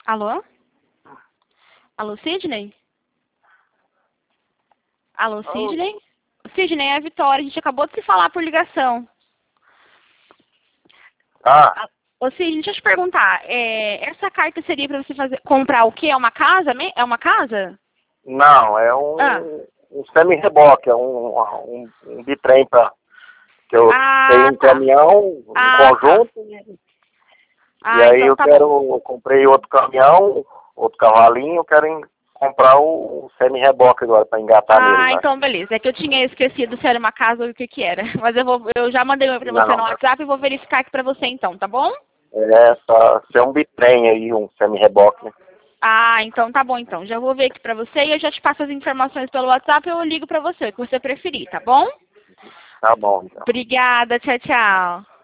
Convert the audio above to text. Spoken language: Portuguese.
Alô? Alô, Sidney? Alô, Sidney? Sidney, é a Vitória. A gente acabou de se falar por ligação. Ô, Sidney, deixa eu te perguntar. Essa carta seria para você comprar o quê? É uma casa? É uma casa? Não, é um semi-reboque, é um bitrem que eu tenho um caminhão, um conjunto, e aí então eu comprei outro caminhão, outro cavalinho, eu quero comprar o semi-reboque agora para engatar nele. Né? Então beleza. É que eu tinha esquecido se era uma casa ou o que era. Mas eu já mandei para você no WhatsApp e vou verificar aqui para você então, tá bom? É um bitrem aí, um semi-reboque, né? Então tá bom então. Já vou ver aqui pra você e eu já te passo as informações pelo WhatsApp e eu ligo pra você, o que você preferir, tá bom? Tá bom, então. Obrigada, tchau, tchau.